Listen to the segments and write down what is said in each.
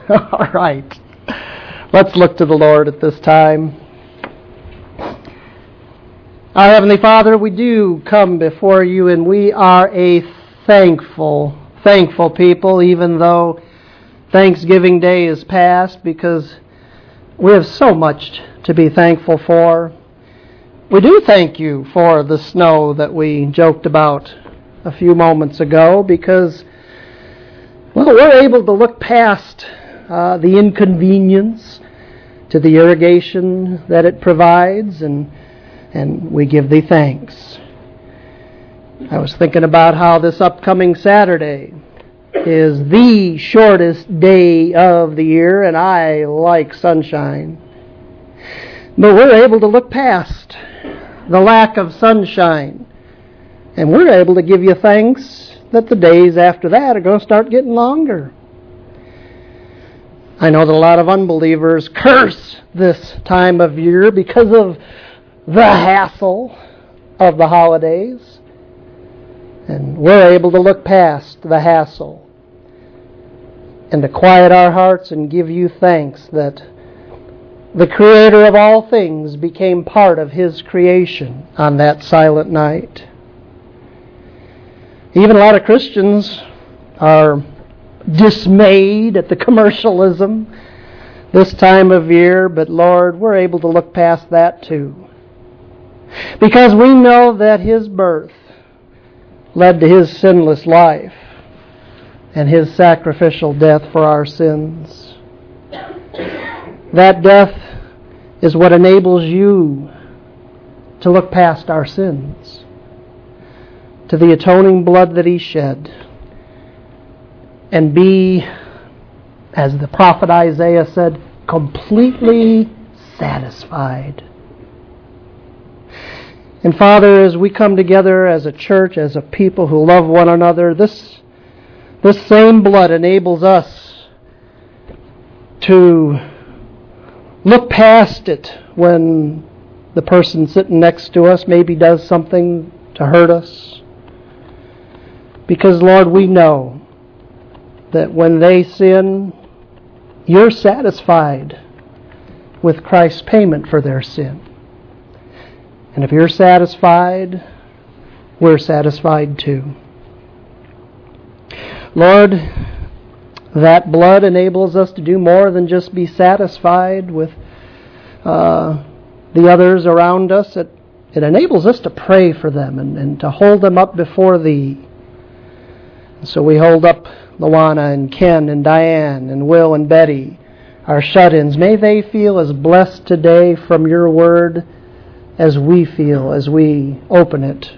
All right. Let's look to the Lord at this time. Our Heavenly Father, we do come before you, and we are a thankful people, even though Thanksgiving Day is past, because we have so much to be thankful for. We do thank you for the snow that we joked about a few moments ago, because, well, we're able to look past the inconvenience to the irrigation that it provides, and we give thee thanks. I was thinking about how this upcoming Saturday is the shortest day of the year, and I like sunshine. But we're able to look past the lack of sunshine, and we're able to give you thanks that the days after that are going to start getting longer. I know that a lot of unbelievers curse this time of year because of the hassle of the holidays. And we're able to look past the hassle and to quiet our hearts and give you thanks that the Creator of all things became part of His creation on that silent night. Even a lot of Christians are dismayed at the commercialism this time of year, but Lord, we're able to look past that too. Because we know that His birth led to His sinless life and His sacrificial death for our sins. That death is what enables you to look past our sins, to the atoning blood that He shed, and be, as the prophet Isaiah said, completely satisfied. And Father, as we come together as a church, as a people who love one another, this same blood enables us to look past it when the person sitting next to us maybe does something to hurt us. Because, Lord, we know that when they sin, you're satisfied with Christ's payment for their sin. And if you're satisfied, we're satisfied too. Lord, that blood enables us to do more than just be satisfied with the others around us. It enables us to pray for them and to hold them up before Thee. So we hold up Luana and Ken and Diane and Will and Betty, our shut-ins. May they feel as blessed today from Your Word as we feel as we open it.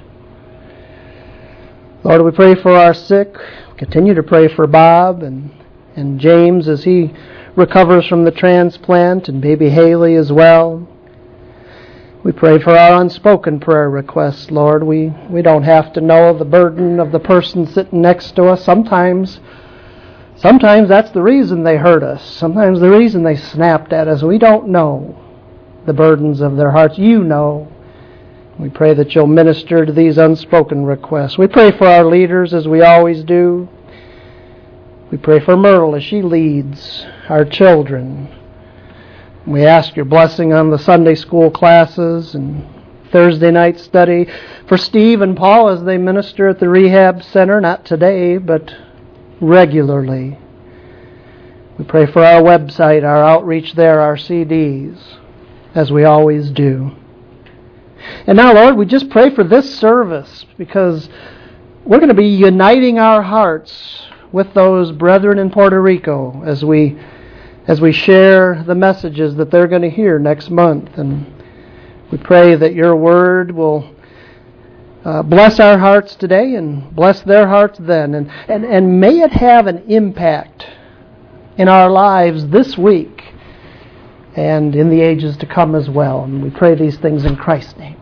Lord, we pray for our sick. Continue to pray for Bob and James as he recovers from the transplant, and baby Haley as well. We pray for our unspoken prayer requests, Lord. We don't have to know the burden of the person sitting next to us. Sometimes that's the reason they hurt us. Sometimes the reason they snapped at us. We don't know the burdens of their hearts. You know. We pray that You'll minister to these unspoken requests. We pray for our leaders as we always do. We pray for Myrtle as she leads our children. We ask Your blessing on the Sunday school classes and Thursday night study. For Steve and Paul as they minister at the rehab center, not today, but regularly. We pray for our website, our outreach there, our CDs, as we always do. And now, Lord, we just pray for this service, because we're going to be uniting our hearts with those brethren in Puerto Rico as we share the messages that they're going to hear next month. And we pray that Your Word will bless our hearts today and bless their hearts then. And may it have an impact in our lives this week and in the ages to come as well. And we pray these things in Christ's name.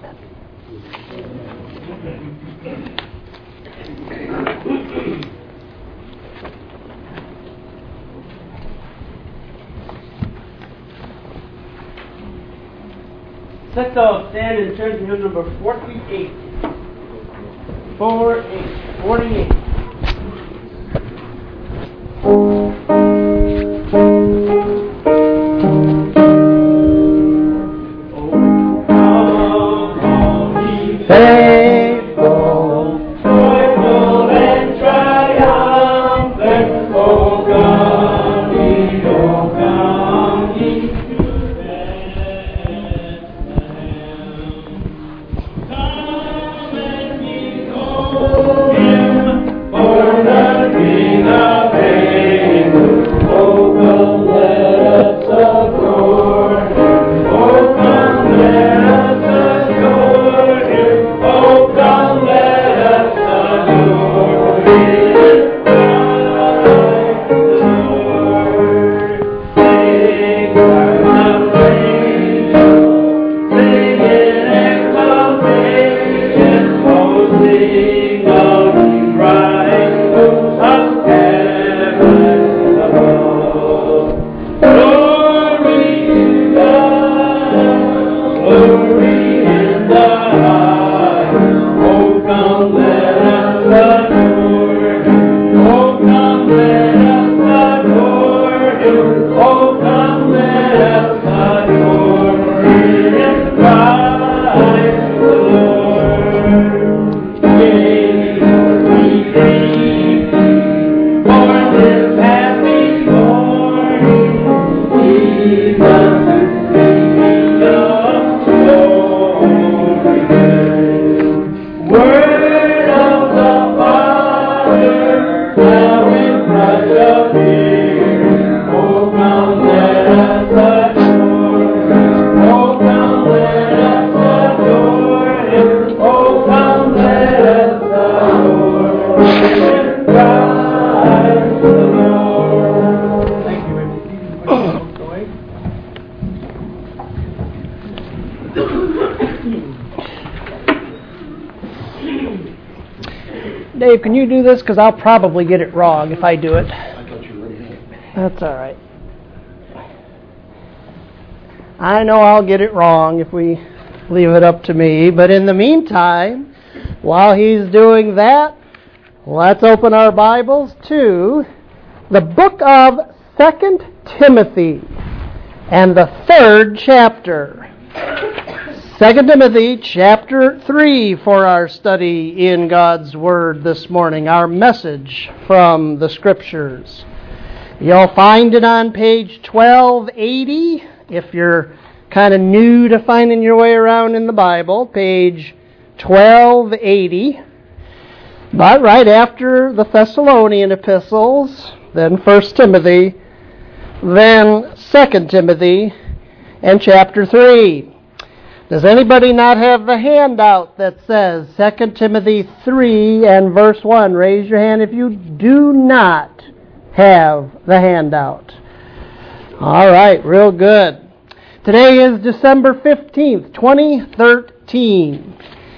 Let's all stand and turn to hymn number 48. 48. Oh, come let us adore in Christ the Lord. Yea, we sing for this happy morning, Jesus is singing of glory day. Word of the Father, now in rush of years. Oh, come let us adore. Oh, come let us adore Him. Oh, come let us adore in Christ the Lord. Thank you, Dave, can you do this? Because I'll probably get it wrong if I do it. I thought you were ready. That's all right. I know I'll get it wrong if we leave it up to me. But in the meantime, while he's doing that, let's open our Bibles to the book of 2 Timothy and the 3rd chapter. 2 Timothy chapter 3 for our study in God's Word this morning, our message from the Scriptures. You'll find it on page 1280 if you're kind of new to finding your way around in the Bible, page 1280. But right after the Thessalonian epistles, then 1 Timothy, then 2 Timothy, and chapter 3. Does anybody not have the handout that says 2 Timothy 3 and verse 1? Raise your hand if you do not have the handout. All right, real good. Today is December 15th, 2013.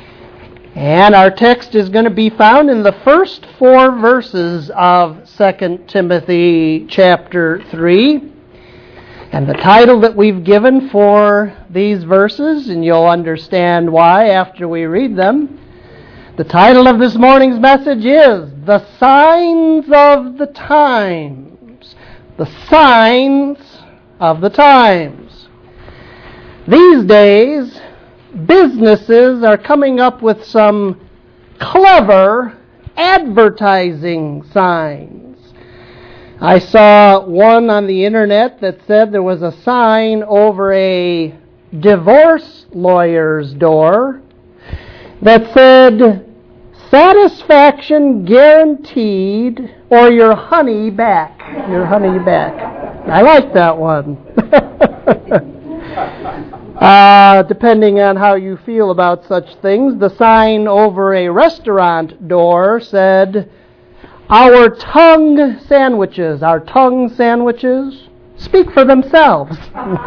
And our text is going to be found in the first 4 verses of 2 Timothy chapter 3. And the title that we've given for these verses, and you'll understand why after we read them, the title of this morning's message is The Signs of the Times. The Signs of the Times. These days, businesses are coming up with some clever advertising signs. I saw one on the internet that said there was a sign over a divorce lawyer's door that said, "Satisfaction guaranteed or your honey back." Your honey back. I like that one. Depending on how you feel about such things, the sign over a restaurant door said, our tongue sandwiches speak for themselves.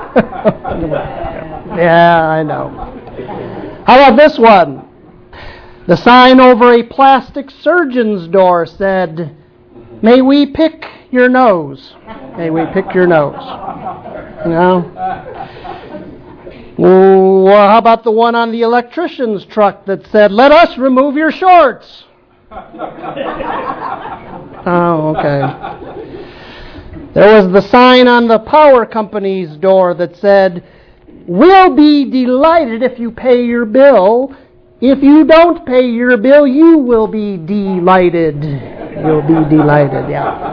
Yeah, I know. How about this one? The sign over a plastic surgeon's door said, may we pick your nose? May we pick your nose? You know? Well, how about the one on the electrician's truck that said, let us remove your shorts? Oh, okay. There was the sign on the power company's door that said, we'll be delighted if you pay your bill. If you don't pay your bill, you will be delighted. You'll be delighted, yeah.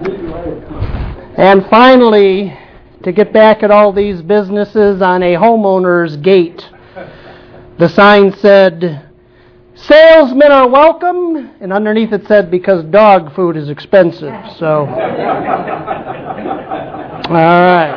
And finally, to get back at all these businesses on a homeowner's gate, the sign said, salesmen are welcome, and underneath it said, because dog food is expensive. So, all right.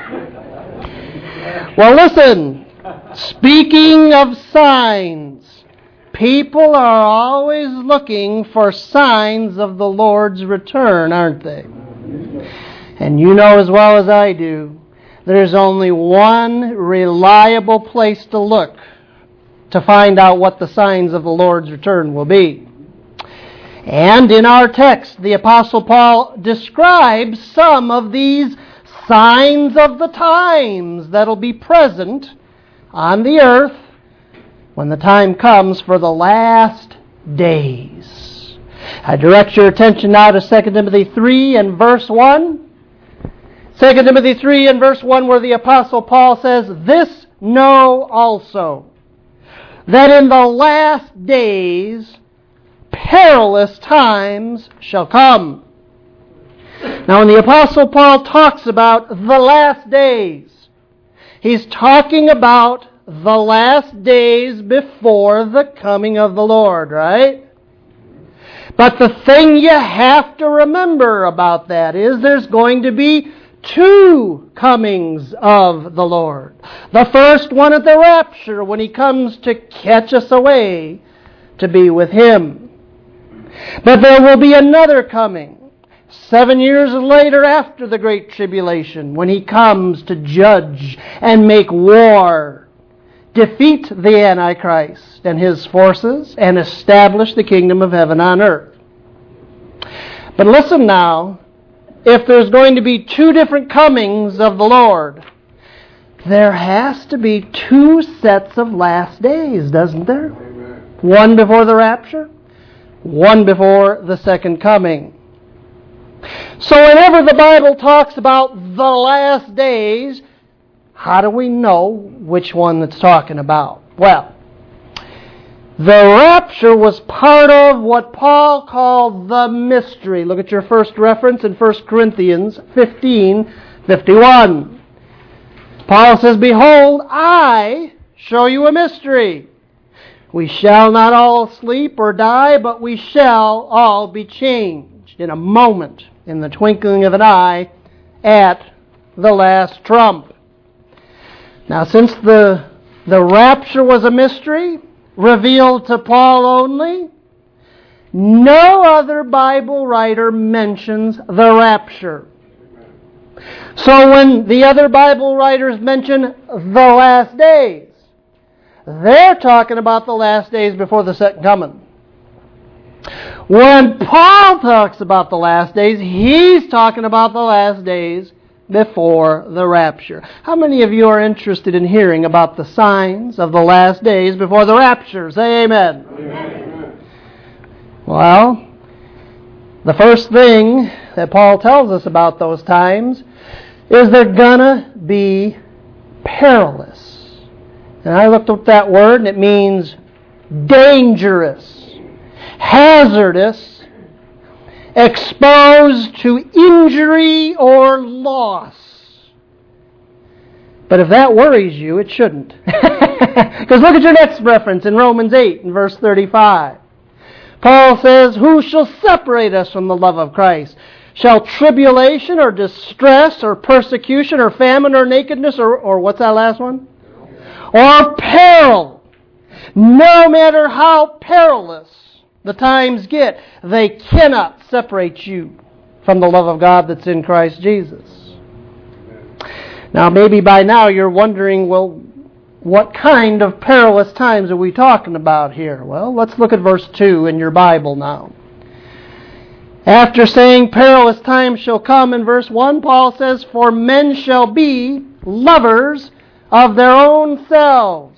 Well, listen, speaking of signs, people are always looking for signs of the Lord's return, aren't they? And you know as well as I do, there's only one reliable place to look to find out what the signs of the Lord's return will be. And in our text, the Apostle Paul describes some of these signs of the times that'll be present on the earth when the time comes for the last days. I direct your attention now to 2 Timothy 3 and verse 1. 2 Timothy 3 and verse 1, where the Apostle Paul says, "This know also, that in the last days perilous times shall come." Now, when the Apostle Paul talks about the last days, he's talking about the last days before the coming of the Lord, right? But the thing you have to remember about that is there's going to be two comings of the Lord. The first one at the rapture, when He comes to catch us away to be with Him. But there will be another coming 7 years later after the Great Tribulation, when He comes to judge and make war, defeat the Antichrist and his forces, and establish the kingdom of heaven on earth. But listen now, if there's going to be two different comings of the Lord, there has to be two sets of last days, doesn't there? Amen. One before the rapture, one before the second coming. So whenever the Bible talks about the last days, how do we know which one it's talking about? Well, the rapture was part of what Paul called the mystery. Look at your first reference in 1 Corinthians 15:51. Paul says, "Behold, I show you a mystery. We shall not all sleep or die, but we shall all be changed in a moment, in the twinkling of an eye, at the last trump." Now, since the rapture was a mystery, revealed to Paul only, no other Bible writer mentions the rapture. So when the other Bible writers mention the last days, they're talking about the last days before the second coming. When Paul talks about the last days, he's talking about the last days before the rapture. How many of you are interested in hearing about the signs of the last days before the rapture? Say amen. Amen. Well, the first thing that Paul tells us about those times is they're gonna be perilous. And I looked up that word, and it means dangerous, hazardous, exposed to injury or loss. But if that worries you, it shouldn't. Because look at your next reference in Romans 8 and verse 35. Paul says, "Who shall separate us from the love of Christ? Shall tribulation or distress or persecution or famine or nakedness or what's that last one? Or peril. No matter how perilous the times get, they cannot separate you from the love of God that's in Christ Jesus." Now, maybe by now you're wondering, well, what kind of perilous times are we talking about here? Well, let's look at verse 2 in your Bible now. After saying perilous times shall come in verse 1, Paul says, "For men shall be lovers of their own selves,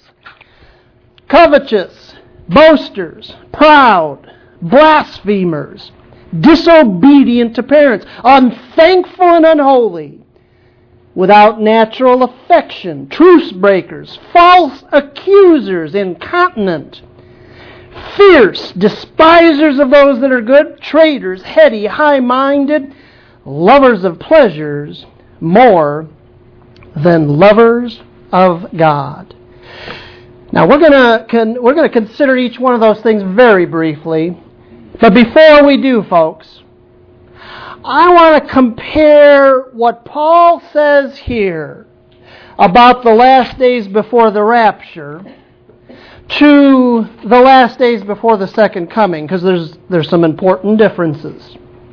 covetous, boasters, proud, blasphemers, disobedient to parents, unthankful and unholy, without natural affection, truce breakers, false accusers, incontinent, fierce, despisers of those that are good, traitors, heady, high-minded, lovers of pleasures more than lovers of God." Now we're going to consider each one of those things very briefly, but before we do, folks, I want to compare what Paul says here about the last days before the rapture to the last days before the second coming, because there's some important differences.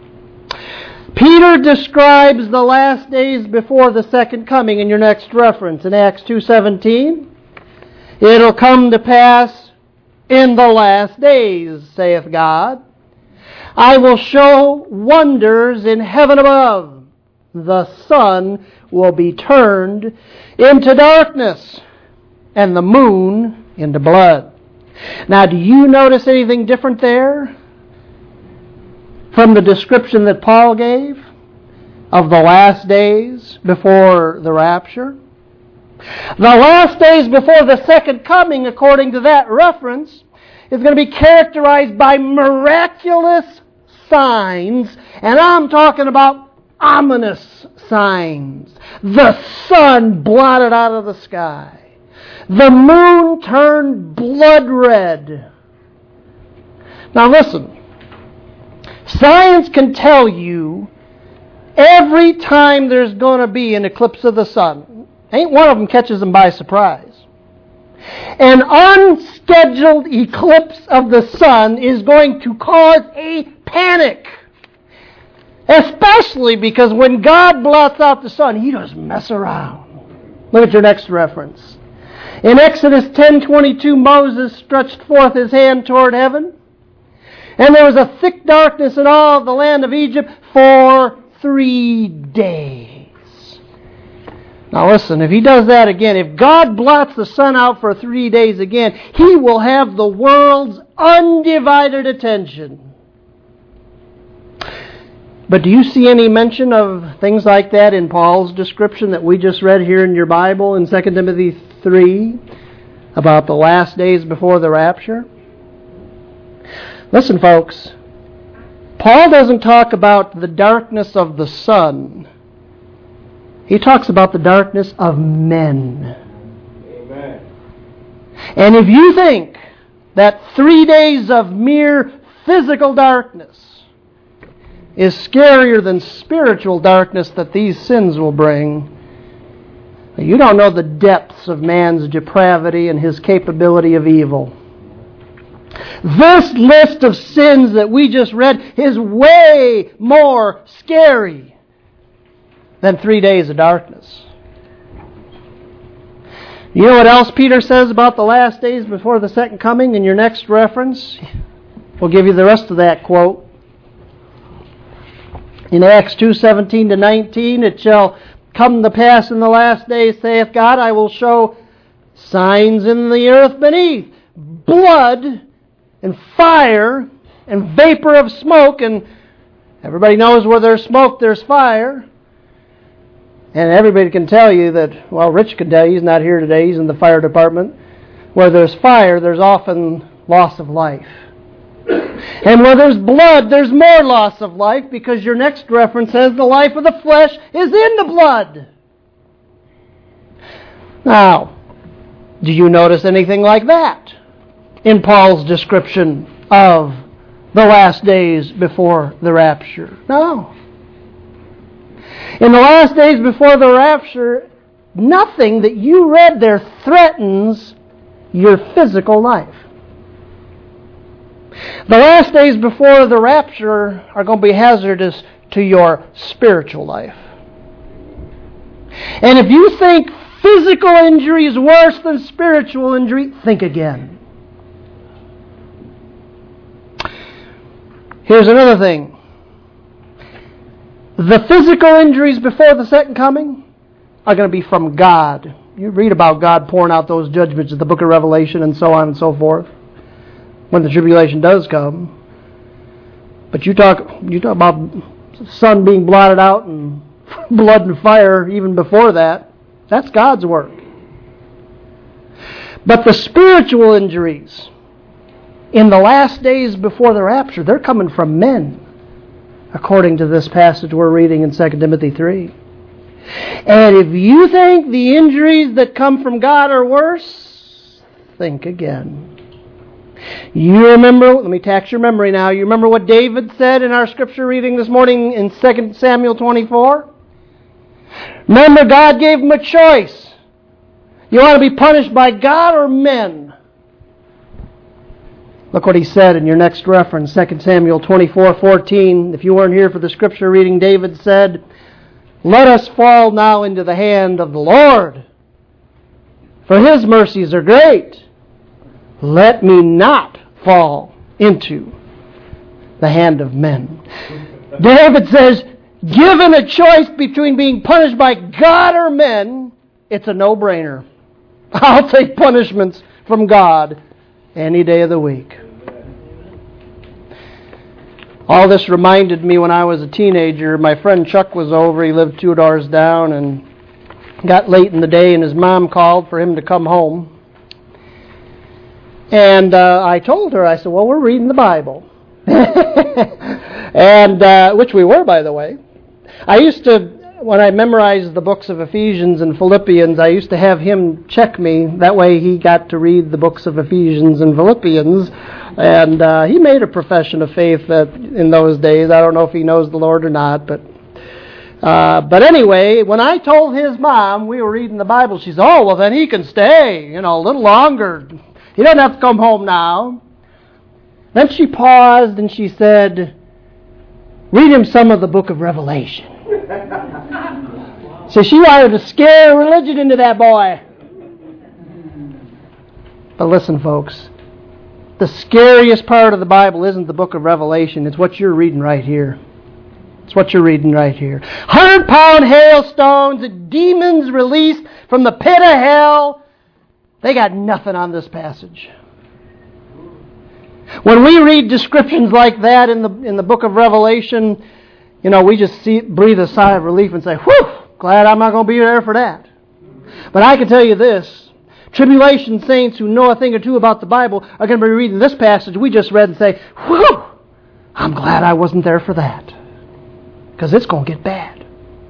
Peter describes the last days before the second coming in your next reference in Acts 2:17. "It'll come to pass in the last days, saith God, I will show wonders in heaven above. The sun will be turned into darkness, and the moon into blood." Now, do you notice anything different there from the description that Paul gave of the last days before the rapture. The last days before the second coming, according to that reference, is going to be characterized by miraculous signs, and I'm talking about ominous signs. The sun blotted out of the sky. The moon turned blood red. Now listen, science can tell you every time there's going to be an eclipse of the sun. Ain't one of them catches them by surprise. An unscheduled eclipse of the sun is going to cause a panic. Especially because when God blots out the sun, He doesn't mess around. Look at your next reference. In Exodus 10:22, Moses stretched forth his hand toward heaven, and there was a thick darkness in all of the land of Egypt for 3 days. Now listen, if He does that again, if God blots the sun out for 3 days again, He will have the world's undivided attention. But do you see any mention of things like that in Paul's description that we just read here in your Bible in 2 Timothy 3 about the last days before the rapture? Listen, folks, Paul doesn't talk about the darkness of the sun. He talks about the darkness of men. Amen. And if you think that 3 days of mere physical darkness is scarier than spiritual darkness that these sins will bring, you don't know the depths of man's depravity and his capability of evil. This list of sins that we just read is way more scary than 3 days of darkness. You know what else Peter says about the last days before the second coming in your next reference? We'll give you the rest of that quote. In Acts 2:17-19, it shall come to pass in the last days, saith God, I will show signs in the earth beneath, blood and fire and vapor of smoke, and everybody knows where there's smoke, there's fire. And everybody can tell you that, well, Rich can tell you, he's not here today, he's in the fire department. Where there's fire, there's often loss of life. And where there's blood, there's more loss of life, because your next reference says the life of the flesh is in the blood. Now, do you notice anything like that in Paul's description of the last days before the rapture? No. In the last days before the rapture, nothing that you read there threatens your physical life. The last days before the rapture are going to be hazardous to your spiritual life. And if you think physical injury is worse than spiritual injury, think again. Here's another thing. The physical injuries before the second coming are going to be from God. You read about God pouring out those judgments in the book of Revelation and so on and so forth when the tribulation does come. But you talk about the sun being blotted out and blood and fire even before that. That's God's work. But the spiritual injuries in the last days before the rapture, they're coming from men, according to this passage we're reading in 2 Timothy 3. And if you think the injuries that come from God are worse, think again. You remember, let me tax your memory now, you remember what David said in our scripture reading this morning in 2 Samuel 24? Remember, God gave him a choice. You want to be punished by God or men? Look what he said in your next reference, 2 Samuel 24:14. If you weren't here for the scripture reading, David said, "Let us fall now into the hand of the Lord, for His mercies are great. Let me not fall into the hand of men." David says, given a choice between being punished by God or men, it's a no-brainer. I'll take punishments from God any day of the week. All this reminded me when I was a teenager. My friend Chuck was over. He lived 2 doors down, and got late in the day, and his mom called for him to come home. And I told her, I said, well, we're reading the Bible. And which we were, by the way. I used to, when I memorized the books of Ephesians and Philippians, I used to have him check me. That way he got to read the books of Ephesians and Philippians. And he made a profession of faith in those days. I don't know if he knows the Lord or not, but anyway, when I told his mom we were reading the Bible, she said, oh, well, then he can stay, a little longer. He doesn't have to come home now. Then she paused and she said, read him some of the book of Revelation. So she wanted to scare religion into that boy. But listen, folks, the scariest part of the Bible isn't the book of Revelation. It's what you're reading right here. It's what you're reading right here. 100-pound hailstones, demons released from the pit of hell. They got nothing on this passage. When we read descriptions like that in the book of Revelation, we just breathe a sigh of relief and say, whew, glad I'm not going to be there for that. But I can tell you this, tribulation saints who know a thing or two about the Bible are going to be reading this passage we just read and say, whew, I'm glad I wasn't there for that. Because it's going to get bad.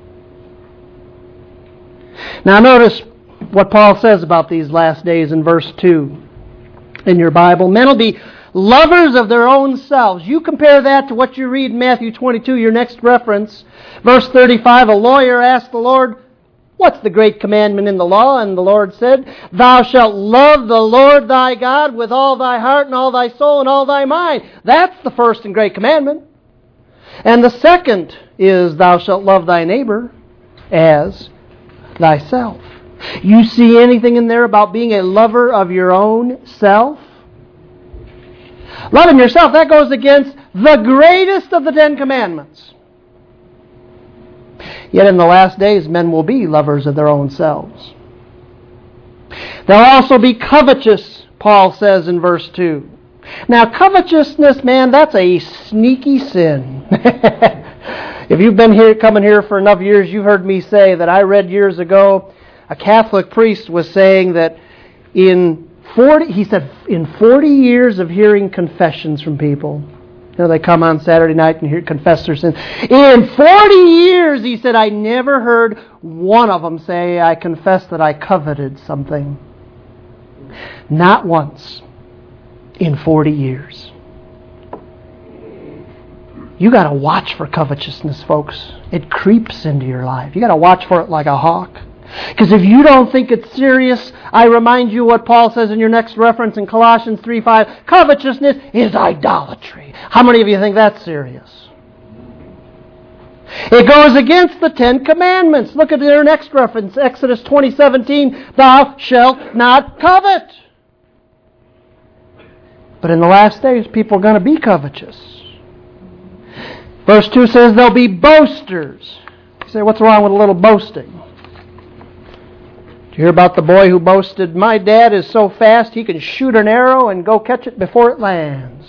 Now notice what Paul says about these last days in verse 2 in your Bible. Men will be lovers of their own selves. You compare that to what you read in Matthew 22, your next reference. Verse 35, a lawyer asked the Lord, what's the great commandment in the law? And the Lord said, thou shalt love the Lord thy God with all thy heart and all thy soul and all thy mind. That's the first and great commandment. And the second is, thou shalt love thy neighbor as thyself. You see anything in there about being a lover of your own self? Loving yourself, that goes against the greatest of the 10 Commandments. Yet in the last days, men will be lovers of their own selves. They'll also be covetous, Paul says in verse 2. Now, covetousness, man, that's a sneaky sin. If you've been coming here for enough years, you've heard me say that I read years ago, a Catholic priest was saying that in 40 years of hearing confessions from people, they come on Saturday night and confess their sins. In 40 years, he said, I never heard one of them say, I confess that I coveted something. Not once in 40 years. You got to watch for covetousness, folks. It creeps into your life. You got to watch for it like a hawk. Because if you don't think it's serious, I remind you what Paul says in your next reference in Colossians 3:5. Covetousness is idolatry. How many of you think that's serious? It goes against the 10 Commandments. Look at their next reference, Exodus 20:17. Thou shalt not covet. But in the last days, people are going to be covetous. Verse 2 says they'll be boasters. You say, what's wrong with a little boasting? Did you hear about the boy who boasted, my dad is so fast he can shoot an arrow and go catch it before it lands?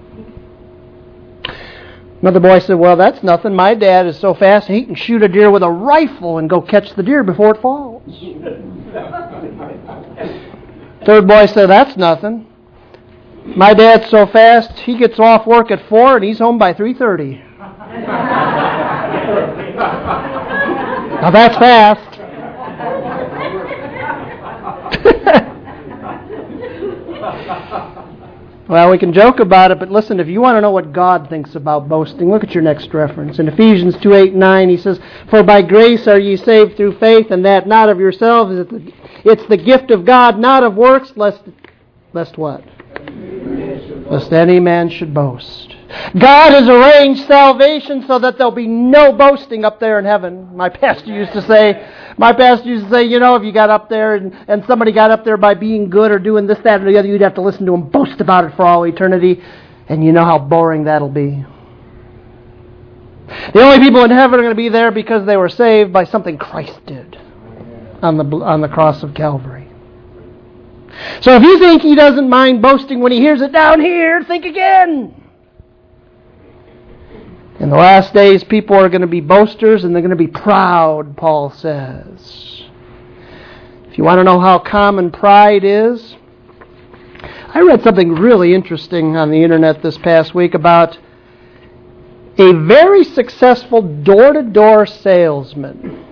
Another boy said, well, that's nothing. My dad is so fast he can shoot a deer with a rifle and go catch the deer before it falls. Third boy said, that's nothing. My dad's so fast he gets off work at 4 and he's home by 3:30. Now that's fast. Well, we can joke about it, but listen, if you want to know what God thinks about boasting, look at your next reference. In Ephesians 2:8-9, he says, for by grace are ye saved through faith, and that not of yourselves. It's the gift of God, not of works, lest what? Lest any man should boast. God has arranged salvation so that there'll be no boasting up there in heaven. My pastor used to say, if you got up there and somebody got up there by being good or doing this, that, or the other, you'd have to listen to them boast about it for all eternity. And you know how boring that'll be. The only people in heaven are going to be there because they were saved by something Christ did on the cross of Calvary. So if you think he doesn't mind boasting when he hears it down here, think again. In the last days, people are going to be boasters and they're going to be proud, Paul says. If you want to know how common pride is, I read something really interesting on the internet this past week about a very successful door-to-door salesman.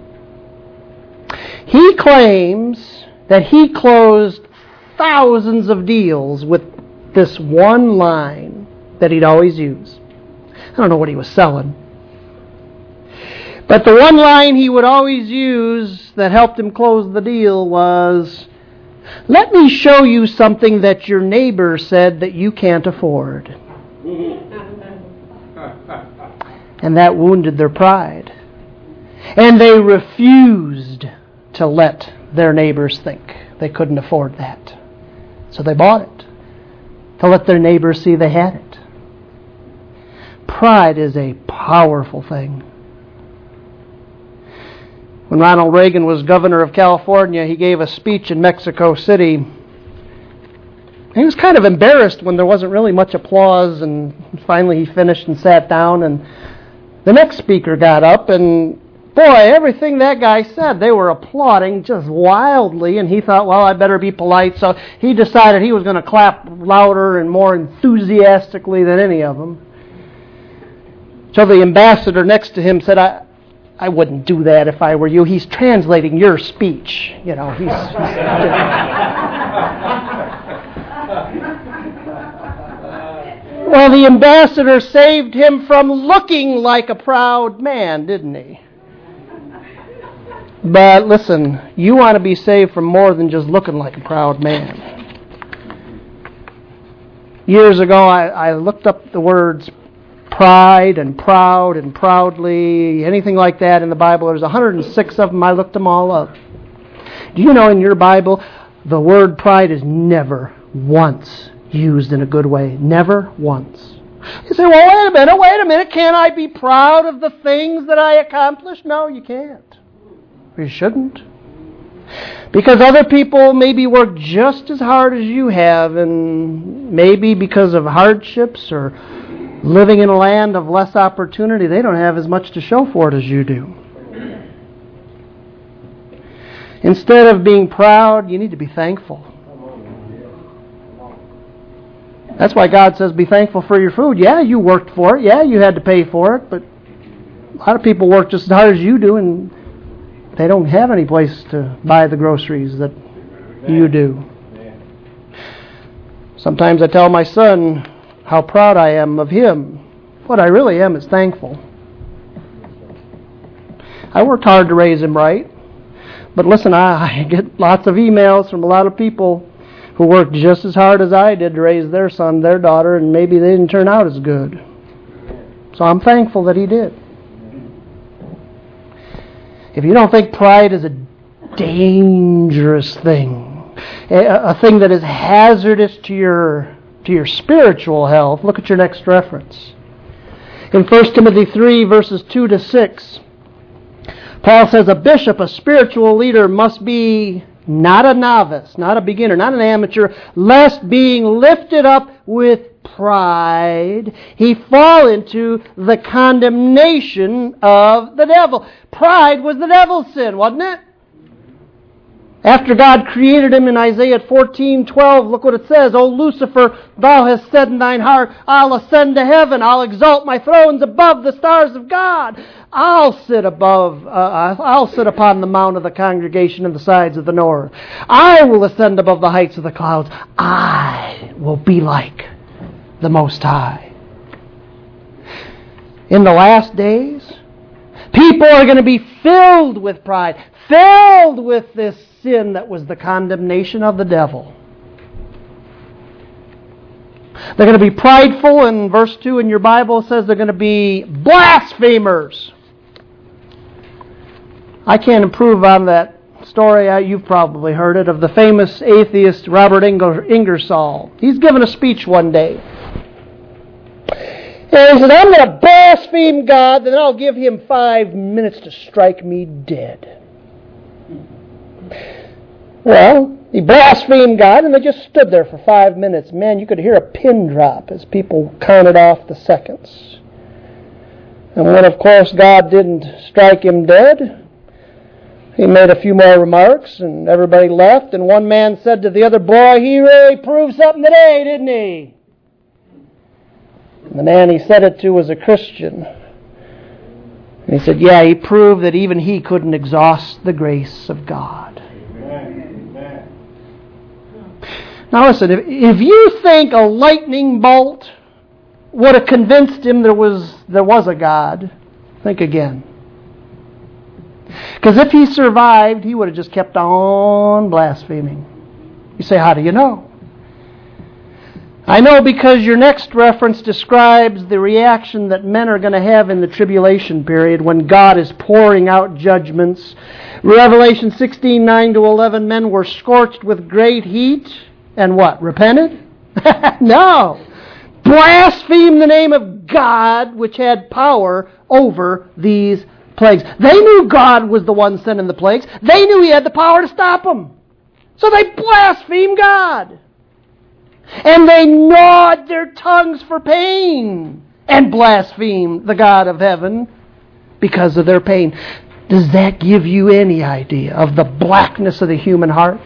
He claims that he closed thousands of deals with this one line that he'd always use. I don't know what he was selling. But the one line he would always use that helped him close the deal was, "Let me show you something that your neighbor said that you can't afford." And that wounded their pride. And they refused to let their neighbors think they couldn't afford that. So they bought it, to let their neighbors see they had it. Pride is a powerful thing. When Ronald Reagan was governor of California, he gave a speech in Mexico City. He was kind of embarrassed when there wasn't really much applause, and finally he finished and sat down, and the next speaker got up, and boy, everything that guy said, they were applauding just wildly, and he thought, well, I better be polite, so he decided he was going to clap louder and more enthusiastically than any of them. So the ambassador next to him said, I wouldn't do that if I were you. He's translating your speech. You know, he's Well, the ambassador saved him from looking like a proud man, didn't he? But listen, you want to be saved from more than just looking like a proud man. Years ago, I looked up the words pride and proud and proudly, anything like that in the Bible. There's 106 of them. I looked them all up. Do you know in your Bible, the word pride is never once used in a good way? Never once. You say, well, wait a minute. Can't I be proud of the things that I accomplished? No, you can't. You shouldn't. Because other people maybe work just as hard as you have, and maybe because of hardships or living in a land of less opportunity, they don't have as much to show for it as you do. Instead of being proud, you need to be thankful. That's why God says be thankful for your food. Yeah, you worked for it. Yeah, you had to pay for it, but a lot of people work just as hard as you do, and they don't have any place to buy the groceries that you do. Sometimes I tell my son how proud I am of him. What I really am is thankful. I worked hard to raise him right. But listen, I get lots of emails from a lot of people who worked just as hard as I did to raise their son, their daughter, and maybe they didn't turn out as good. So I'm thankful that he did. If you don't think pride is a dangerous thing, a thing that is hazardous to your spiritual health, look at your next reference. In 1 Timothy 3, verses 2 to 6, Paul says, a bishop, a spiritual leader, must be not a novice, not a beginner, not an amateur, lest being lifted up with pride, he fall into the condemnation of the devil. Pride was the devil's sin, wasn't it? After God created him in Isaiah 14:12, look what it says. O Lucifer, thou hast said in thine heart, I'll ascend to heaven, I'll exalt my thrones above the stars of God. I'll sit upon the mount of the congregation in the sides of the north. I will ascend above the heights of the clouds. I will be like the Most High. In the last days, people are going to be filled with pride, filled with this sin that was the condemnation of the devil. They're going to be prideful, and verse 2 in your Bible says they're going to be blasphemers. I can't improve on that story. You've probably heard it, of the famous atheist Robert Ingersoll. He's given a speech one day. And he said, I'm going to blaspheme God, then I'll give him 5 minutes to strike me dead. Well, he blasphemed God, and they just stood there for 5 minutes. Man, you could hear a pin drop as people counted off the seconds. And when, of course, God didn't strike him dead, he made a few more remarks, and everybody left. And one man said to the other, "Boy, he really proved something today, didn't he?" And the man he said it to was a Christian. And he said, "Yeah, he proved that even he couldn't exhaust the grace of God." Amen. Now listen, if you think a lightning bolt would have convinced him there was a God, think again. Because if he survived, he would have just kept on blaspheming. You say, how do you know? I know because your next reference describes the reaction that men are going to have in the tribulation period when God is pouring out judgments. Revelation 16:9-11, men were scorched with great heat and what? Repented? No. Blasphemed the name of God, which had power over these plagues. They knew God was the one sending the plagues. They knew He had the power to stop them. So they blasphemed God. And they gnawed their tongues for pain and blasphemed the God of heaven because of their pain. Does that give you any idea of the blackness of the human heart?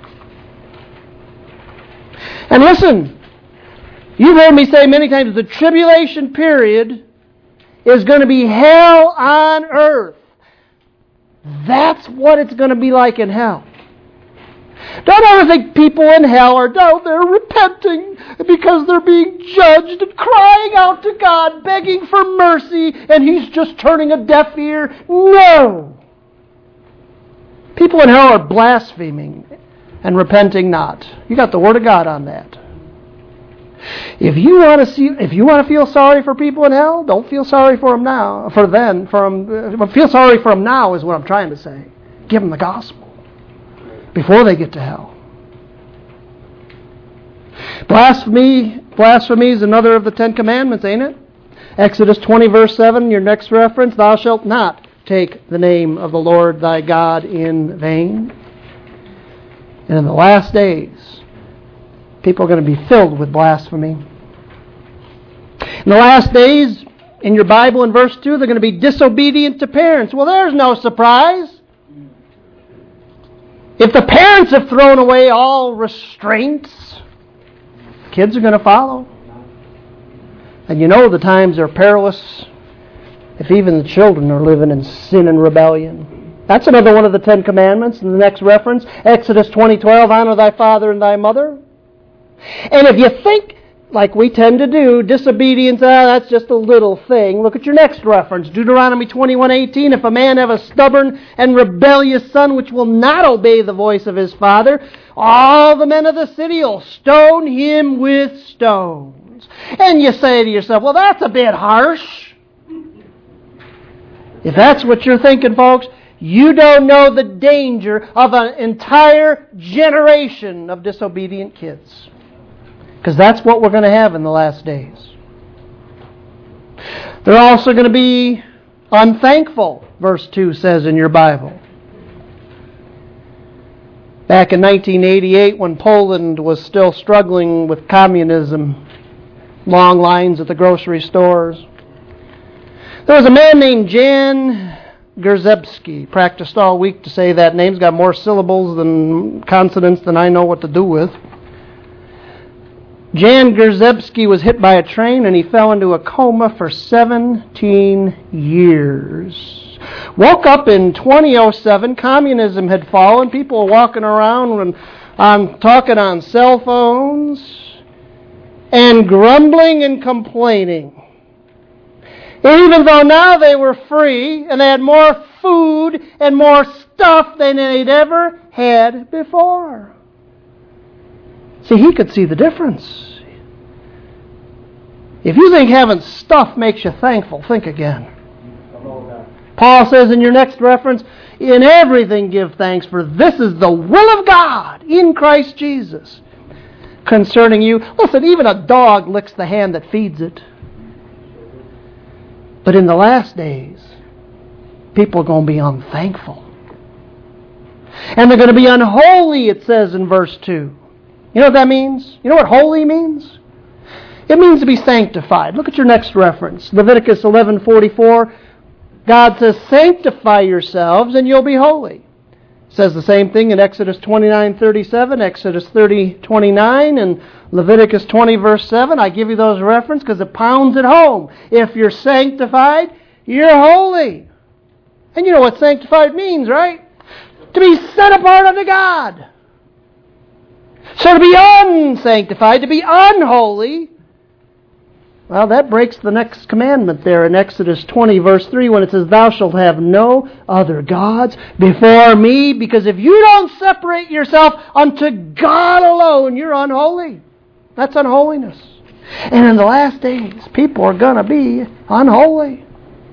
And listen, you've heard me say many times, the tribulation period is going to be hell on earth. That's what it's going to be like in hell. Don't ever think people in hell are down there repenting because they're being judged and crying out to God, begging for mercy, and He's just turning a deaf ear. No! People in hell are blaspheming and repenting not. You got the Word of God on that. If you want to feel sorry for people in hell, don't feel sorry for them now. Feel sorry for them now is what I'm trying to say. Give them the gospel before they get to hell. Blasphemy is another of the 10 Commandments, ain't it? Exodus 20 verse 7, your next reference, thou shalt not take the name of the Lord thy God in vain. And in the last days, people are going to be filled with blasphemy. In the last days, in your Bible in verse 2, they're going to be disobedient to parents. Well, there's no surprise. If the parents have thrown away all restraints, kids are going to follow. And you know the times are perilous if even the children are living in sin and rebellion. That's another one of the 10 Commandments in the next reference. Exodus 20:12, honor thy father and thy mother. And if you think, like we tend to do, disobedience, that's just a little thing. Look at your next reference, Deuteronomy 21:18. If a man have a stubborn and rebellious son which will not obey the voice of his father, all the men of the city will stone him with stones. And you say to yourself, well, that's a bit harsh. If that's what you're thinking, folks, you don't know the danger of an entire generation of disobedient kids. Because that's what we're going to have in the last days. They're also going to be unthankful, verse 2 says in your Bible. Back in 1988, when Poland was still struggling with communism, long lines at the grocery stores, there was a man named Jan Grzycki. Practiced all week to say that name. He's got more syllables than consonants than I know what to do with. Jan Grzycki was hit by a train and he fell into a coma for 17 years. Woke up in 2007. Communism had fallen. People were walking around and talking on cell phones and grumbling and complaining. Even though now they were free and they had more food and more stuff than they'd ever had before. See, he could see the difference. If you think having stuff makes you thankful, think again. Paul says in your next reference, in everything give thanks, for this is the will of God in Christ Jesus concerning you. Listen, even a dog licks the hand that feeds it. But in the last days, people are going to be unthankful. And they're going to be unholy, it says in verse 2. You know what that means? You know what holy means? It It means to be sanctified. Look at your next reference. Leviticus 11:44. God says, sanctify yourselves and you'll be holy. It says the same thing in Exodus 29:37, Exodus 30:29, and Leviticus 20 verse 7. I give you those references because it pounds it home. If you're sanctified, you're holy. And you know what sanctified means, right? To be set apart unto God. So to be unsanctified, to be unholy, well, that breaks the next commandment there in Exodus 20 verse 3 when it says, thou shalt have no other gods before me, because if you don't separate yourself unto God alone, you're unholy. That's unholiness. And in the last days, people are going to be unholy.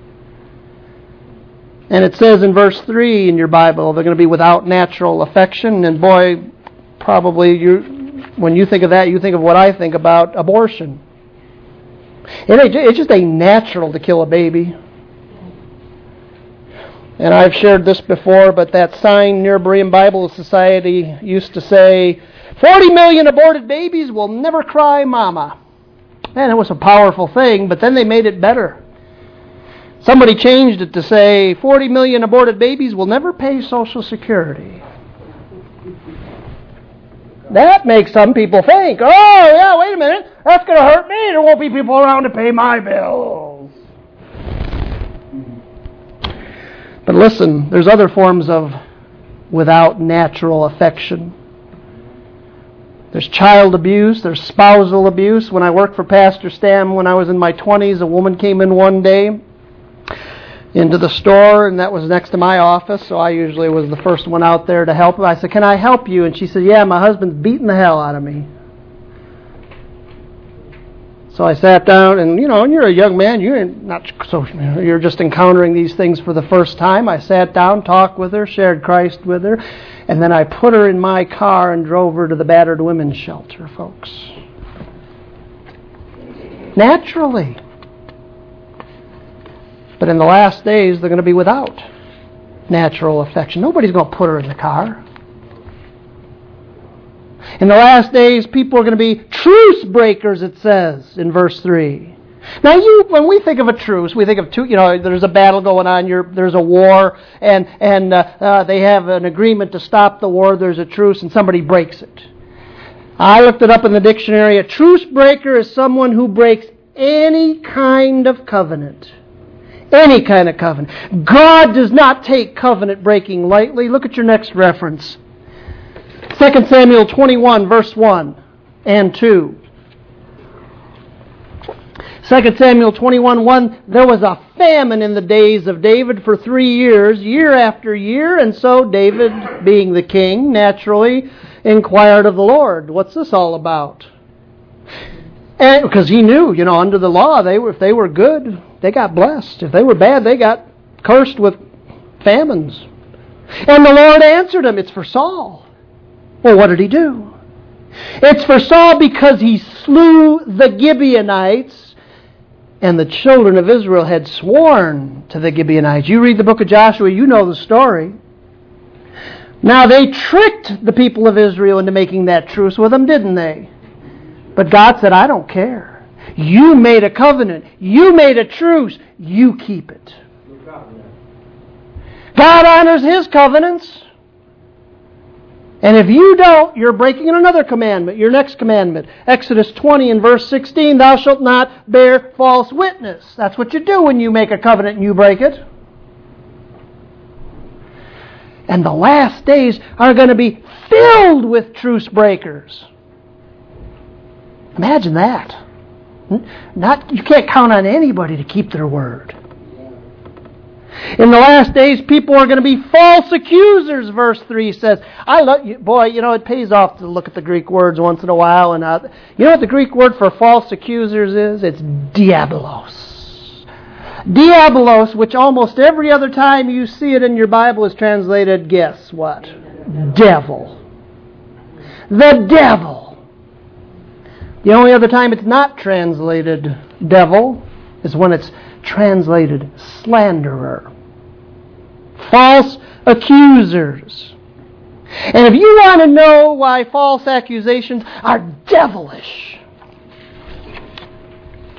And it says in verse 3 in your Bible, they're going to be without natural affection. And boy, probably when you think of that, you think of what I think about abortion. It just ain't natural to kill a baby. And I've shared this before, but that sign near Berean Bible Society used to say, 40 million aborted babies will never cry mama. Man, it was a powerful thing, but then they made it better. Somebody changed it to say 40 million aborted babies will never pay Social Security. That makes some people think, oh, yeah, wait a minute, that's going to hurt me. There won't be people around to pay my bills. But listen, there's other forms of without natural affection. There's child abuse, there's spousal abuse. When I worked for Pastor Stam when I was in my 20s, a woman came in one day into the store, and that was next to my office, so I usually was the first one out there to help her. I said, can I help you? And she said, yeah, my husband's beating the hell out of me. So I sat down, and and you're a young man, you're just encountering these things for the first time. I sat down, talked with her, shared Christ with her, and then I put her in my car and drove her to the battered women's shelter, folks. Naturally. But in the last days, they're going to be without natural affection. Nobody's going to put her in the car. In the last days, people are going to be truce breakers, it says in verse 3. Now, when we think of a truce, we think of two, there's a battle going on, there's a war, and they have an agreement to stop the war, there's a truce, and somebody breaks it. I looked it up in the dictionary. A truce breaker is someone who breaks any kind of covenant. Any kind of covenant. God does not take covenant breaking lightly. Look at your next reference. 2 Samuel 21, verse 1 and 2. 2 Samuel 21:1, there was a famine in the days of David for 3 years, year after year, and so David, being the king, naturally inquired of the Lord, what's this all about? And because he knew, under the law, if they were good, they got blessed. If they were bad, they got cursed with famines. And the Lord answered him, it's for Saul. Well, what did he do? It's for Saul because he slew the Gibeonites, and the children of Israel had sworn to the Gibeonites. You read the book of Joshua, you know the story. Now, they tricked the people of Israel into making that truce with them, didn't they? But God said, I don't care. You made a covenant. You made a truce. You keep it. God honors His covenants. And if you don't, you're breaking another commandment, your next commandment. Exodus 20 and verse 16, thou shalt not bear false witness. That's what you do when you make a covenant and you break it. And the last days are going to be filled with truce breakers. Imagine that. You can't count on anybody to keep their word. In the last days, people are going to be false accusers, verse 3 says. I love you, boy, it pays off to look at the Greek words once in a while. And you know what the Greek word for false accusers is? It's diabolos. Diabolos, which almost every other time you see it in your Bible is translated, guess what? Devil. The devil. The only other time it's not translated devil is when it's translated slanderer. False accusers. And if you want to know why false accusations are devilish,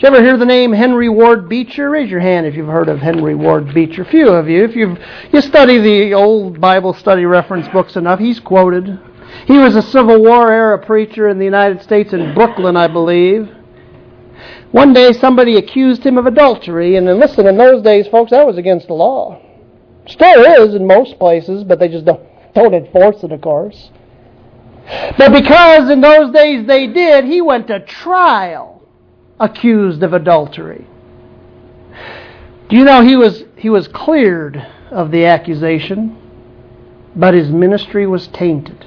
Did you ever hear the name Henry Ward Beecher? Raise your hand if you've heard of Henry Ward Beecher. Few of you. If you study the old Bible study reference books enough, he's quoted. He was a Civil War era preacher in the United States in Brooklyn, I believe. One day somebody accused him of adultery, and listen, in those days, folks, that was against the law. Still is in most places, but they just don't enforce it, of course. But because in those days they did, he went to trial accused of adultery. Do you know he was cleared of the accusation, but his ministry was tainted.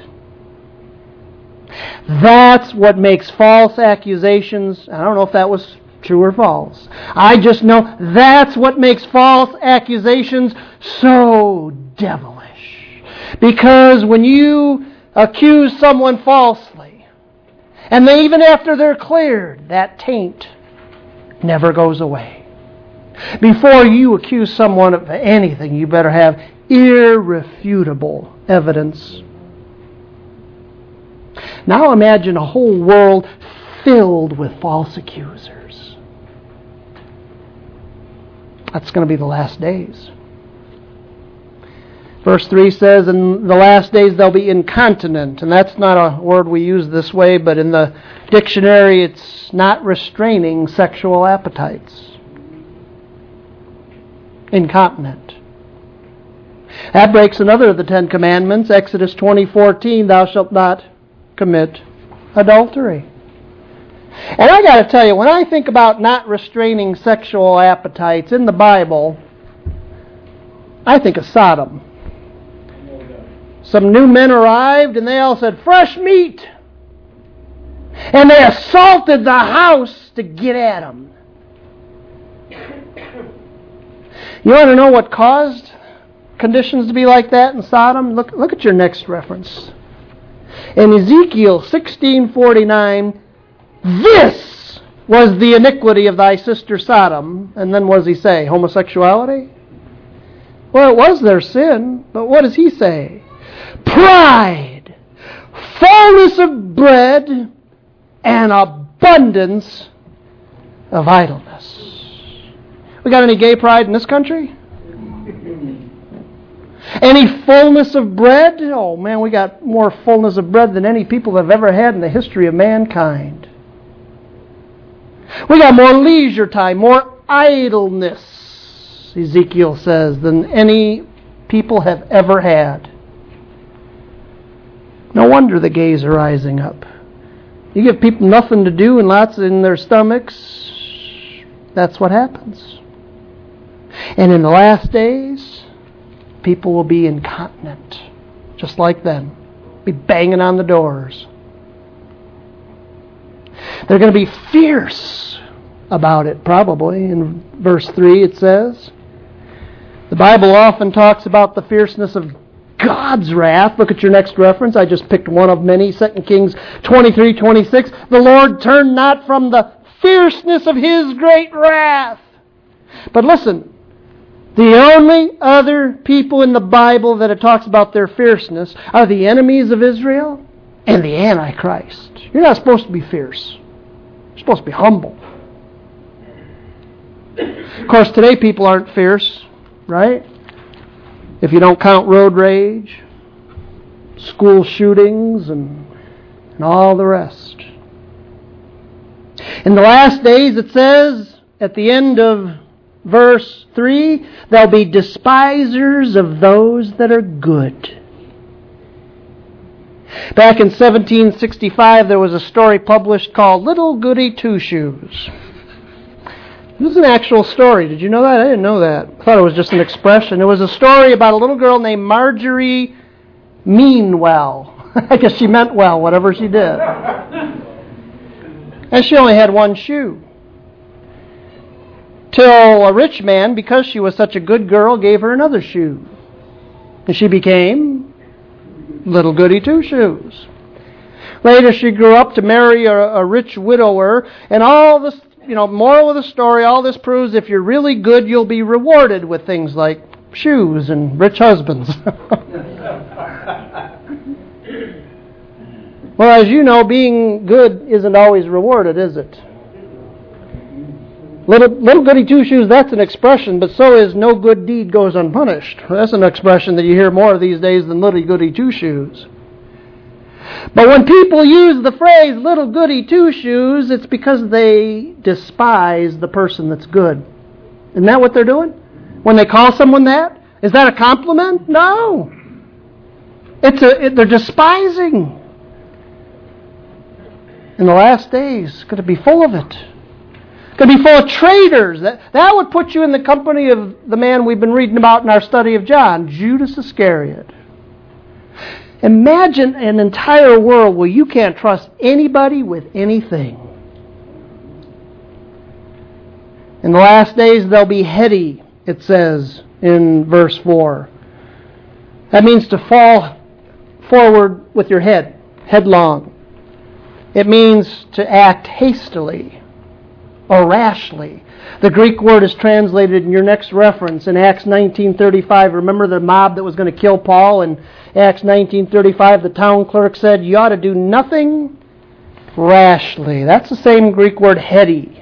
That's what makes false accusations, I don't know if that was true or false. I just know that's what makes false accusations so devilish. Because when you accuse someone falsely, and even after they're cleared, that taint never goes away. Before you accuse someone of anything, you better have irrefutable evidence. Now imagine a whole world filled with false accusers. That's going to be the last days. Verse 3 says, in the last days they'll be incontinent. And that's not a word we use this way, but in the dictionary it's not restraining sexual appetites. Incontinent. That breaks another of the 10 Commandments. Exodus 20:14, thou shalt not commit adultery. And I got to tell you, when I think about not restraining sexual appetites in the Bible, I think of Sodom. Some new men arrived and they all said, fresh meat. And they assaulted the house to get at them. You want to know what caused conditions to be like that in Sodom? Look at your next reference. In Ezekiel 16:49, this was the iniquity of thy sister Sodom. And then what does he say? Homosexuality? Well, it was their sin, but what does he say? Pride, fullness of bread, and abundance of idleness. We got any gay pride in this country? Any fullness of bread? Oh man, we got more fullness of bread than any people have ever had in the history of mankind. We got more leisure time, more idleness, Ezekiel says, than any people have ever had. No wonder the gays are rising up. You give people nothing to do and lots in their stomachs, that's what happens. And in the last days, people will be incontinent, just like them. Be banging on the doors. They're going to be fierce about it, probably. In verse 3 it says. The Bible often talks about the fierceness of God's wrath. Look at your next reference. I just picked one of many. 2 Kings 23:26. The Lord turned not from the fierceness of His great wrath. But listen, the only other people in the Bible that it talks about their fierceness are the enemies of Israel and the Antichrist. You're not supposed to be fierce. You're supposed to be humble. Of course, today people aren't fierce, right? If you don't count road rage, school shootings, and all the rest. In the last days, it says, at the end of verse 3, there'll be despisers of those that are good. Back in 1765, there was a story published called Little Goody Two Shoes. This is an actual story. Did you know that? I didn't know that. I thought it was just an expression. It was a story about a little girl named Marjorie Meanwell. I guess she meant well, whatever she did. And she only had one shoe. Till a rich man, because she was such a good girl, gave her another shoe. And she became Little Goody Two Shoes. Later she grew up to marry a rich widower, and all this, moral of the story, all this proves if you're really good, you'll be rewarded with things like shoes and rich husbands. Well, as you know, being good isn't always rewarded, is it? Little goody two-shoes, that's an expression, but so is no good deed goes unpunished. That's an expression that you hear more these days than little goody two-shoes. But when people use the phrase little goody two-shoes, it's because they despise the person that's good. Isn't that what they're doing? When they call someone that? Is that a compliment? No. They're despising. In the last days, it's going to be full of it. It's going to be full of traitors. That would put you in the company of the man we've been reading about in our study of John, Judas Iscariot. Imagine an entire world where you can't trust anybody with anything. In the last days, they'll be heady, it says in verse 4. That means to fall forward with your head, headlong. It means to act hastily or rashly. The Greek word is translated in your next reference in Acts 19:35. Remember the mob that was going to kill Paul? In Acts 19:35, the town clerk said, you ought to do nothing rashly. That's the same Greek word, heady.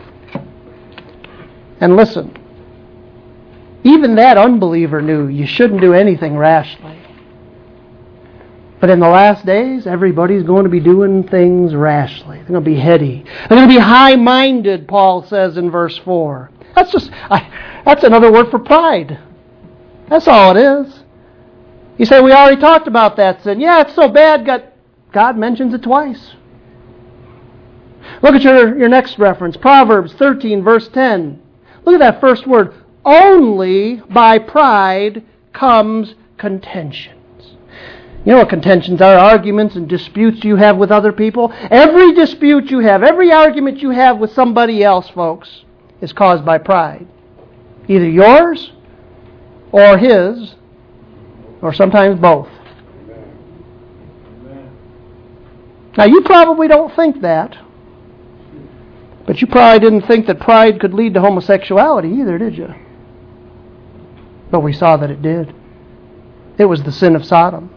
And listen, even that unbeliever knew you shouldn't do anything rashly. But in the last days, everybody's going to be doing things rashly. They're going to be heady. They're going to be high-minded, Paul says in verse 4. That's another word for pride. That's all it is. You say, we already talked about that sin. Yeah, it's so bad, God mentions it twice. Look at your next reference, Proverbs 13, verse 10. Look at that first word. Only by pride comes contention. You know what contentions are? Arguments and disputes you have with other people. Every dispute you have, every argument you have with somebody else, folks, is caused by pride. Either yours or his, or sometimes both. Now, you probably don't think that, but you probably didn't think that pride could lead to homosexuality either, did you? But we saw that it did. It was the sin of Sodom.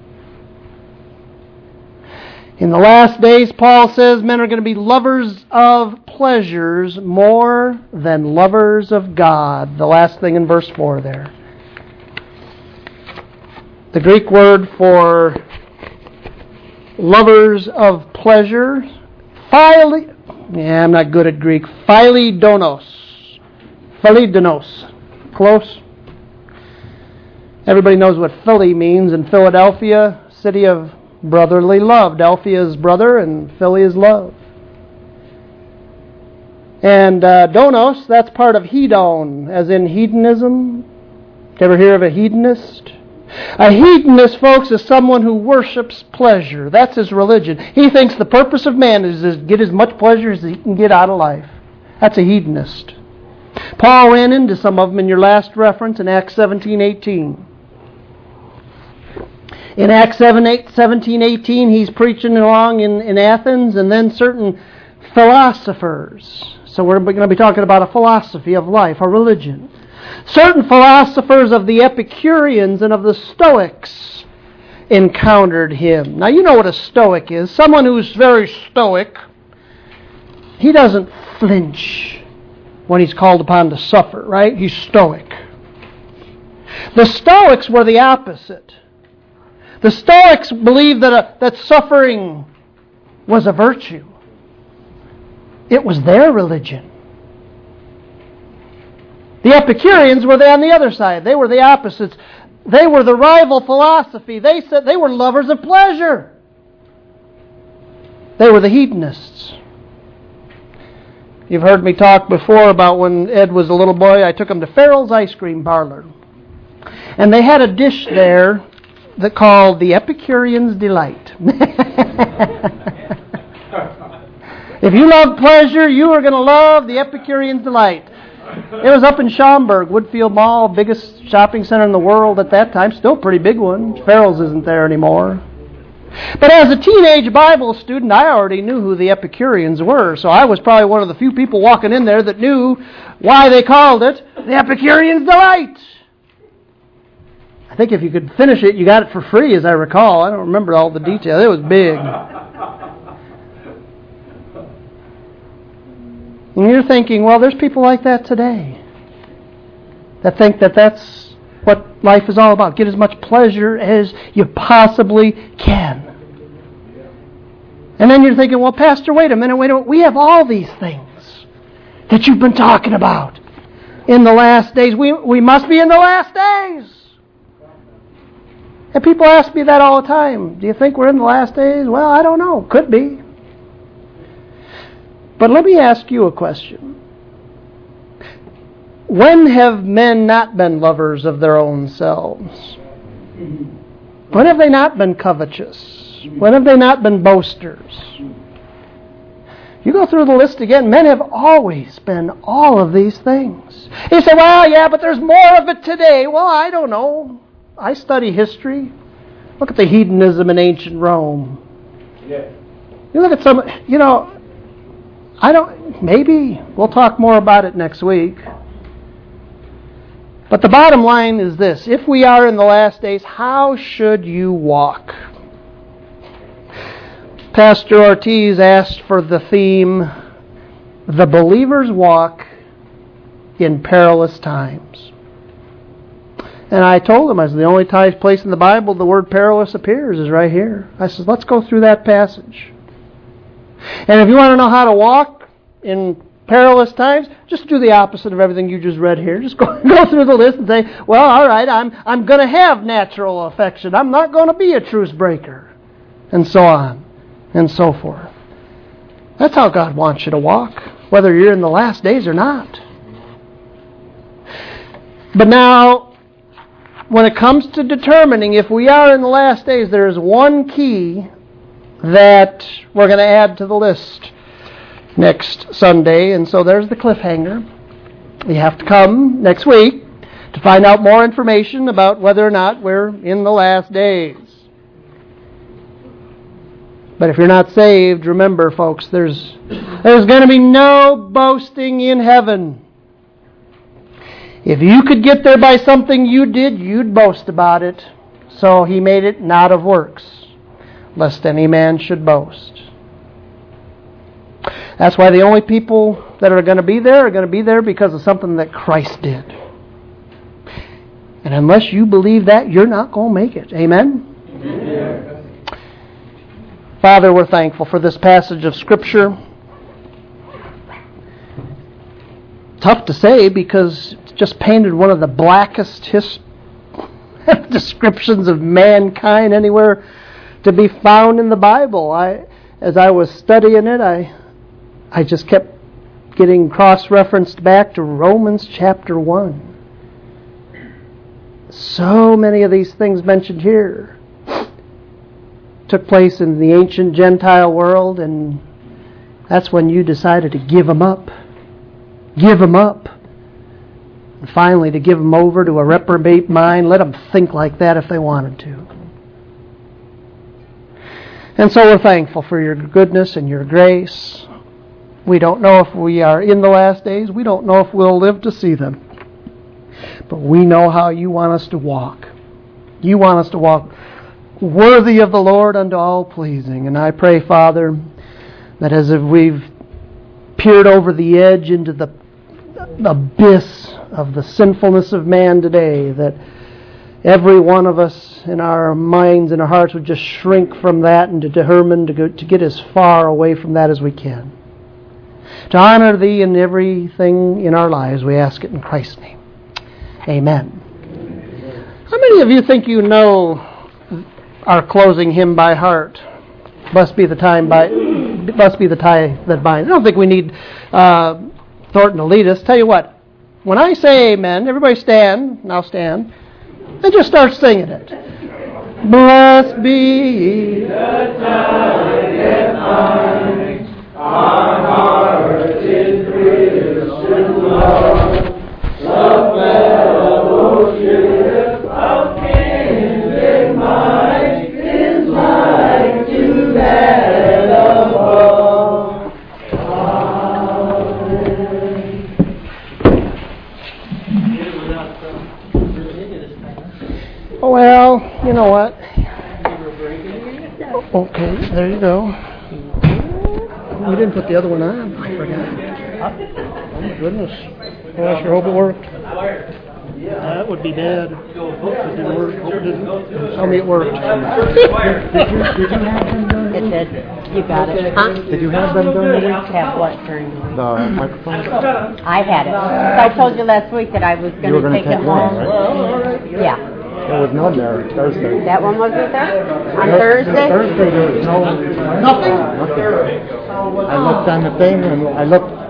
In the last days, Paul says, men are going to be lovers of pleasures more than lovers of God. The last thing in verse 4 there. The Greek word for lovers of pleasure, I'm not good at Greek. Philidonos. Close. Everybody knows what Philly means in Philadelphia, city of brotherly love. Delphia is brother and Philly is love. And donos, that's part of hedon, as in hedonism. Did you ever hear of a hedonist? A hedonist, folks, is someone who worships pleasure. That's his religion. He thinks the purpose of man is to get as much pleasure as he can get out of life. That's a hedonist. Paul ran into some of them in your last reference in Acts 17:18. In Acts 17:18, he's preaching along in Athens, and then certain philosophers. So we're going to be talking about a philosophy of life, a religion. Certain philosophers of the Epicureans and of the Stoics encountered him. Now, you know what a Stoic is. Someone who's very stoic. He doesn't flinch when he's called upon to suffer, right? He's stoic. The Stoics were the opposite. The Stoics believed that suffering was a virtue. It was their religion. The Epicureans were on the other side. They were the opposites. They were the rival philosophy. They said they were lovers of pleasure. They were the hedonists. You've heard me talk before about when Ed was a little boy. I took him to Farrell's Ice Cream Parlor. And they had a dish there that called the Epicurean's Delight. If you love pleasure, you are going to love the Epicurean's Delight. It was up in Schaumburg, Woodfield Mall, biggest shopping center in the world at that time. Still a pretty big one. Farrell's isn't there anymore. But as a teenage Bible student, I already knew who the Epicureans were. So I was probably one of the few people walking in there that knew why they called it the Epicurean's Delight. I think if you could finish it, you got it for free, as I recall. I don't remember all the details. It was big. And you're thinking, well, there's people like that today that think that that's what life is all about. Get as much pleasure as you possibly can. And then you're thinking, well, Pastor, wait a minute. We have all these things that you've been talking about in the last days. We must be in the last days. And people ask me that all the time. Do you think we're in the last days? Well, I don't know. Could be. But let me ask you a question. When have men not been lovers of their own selves? When have they not been covetous? When have they not been boasters? You go through the list again, men have always been all of these things. You say, well, yeah, but there's more of it today. Well, I don't know. I study history. Look at the hedonism in ancient Rome. Yeah. You look at some, maybe we'll talk more about it next week. But the bottom line is this. If we are in the last days, how should you walk? Pastor Ortiz asked for the theme, the believer's walk in perilous times. And I told him, the only place in the Bible the word perilous appears is right here. I said, let's go through that passage. And if you want to know how to walk in perilous times, just do the opposite of everything you just read here. Just go through the list and say, well, all right, I'm going to have natural affection. I'm not going to be a truce breaker. And so on and so forth. That's how God wants you to walk, whether you're in the last days or not. But now, when it comes to determining if we are in the last days, there is one key that we're going to add to the list next Sunday. And so there's the cliffhanger. You have to come next week to find out more information about whether or not we're in the last days. But if you're not saved, remember, folks, there's going to be no boasting in heaven. If you could get there by something you did, you'd boast about it. So he made it not of works, lest any man should boast. That's why the only people that are going to be there because of something that Christ did. And unless you believe that, you're not going to make it. Amen? Amen. Father, we're thankful for this passage of Scripture. Tough to say because it's just painted one of the blackest descriptions of mankind anywhere to be found in the Bible. As I was studying it, I just kept getting cross-referenced back to Romans chapter 1. So many of these things mentioned here took place in the ancient Gentile world, and that's when you decided to give them up. Give them up. And finally, to give them over to a reprobate mind, let them think like that if they wanted to. And so we're thankful for your goodness and your grace. We don't know if we are in the last days. We don't know if we'll live to see them. But we know how you want us to walk. You want us to walk worthy of the Lord unto all pleasing. And I pray, Father, that as if we've peered over the edge into the abyss of the sinfulness of man today, that every one of us in our minds and our hearts would just shrink from that and to determine to get as far away from that as we can. To honor Thee in everything in our lives, we ask it in Christ's name. Amen. How many of you think you know our closing hymn by heart? Must be the tie that binds. I don't think we need Thornton to lead us. Tell you what, when I say amen, everybody stand. Now stand. And just start singing it. Blessed be the tie that binds our hearts in Christian love, the fellowship of kindred minds is like to that above. Well, you know what? Okay, there you go. We didn't put the other one on. I forgot. Oh my goodness. Well, I sure hope it worked. That would be bad. It didn't work. Hope it didn't. Tell me it worked. Did you have them done? It did. You got it. Huh? Did you have them done? Have what during The microphone? I had it. So I told you last week that I was You were going to going to take take it one, home. right? Yeah. There was none there Thursday. That one wasn't there? On Thursday? Thursday there was nothing. I looked on the thing and I looked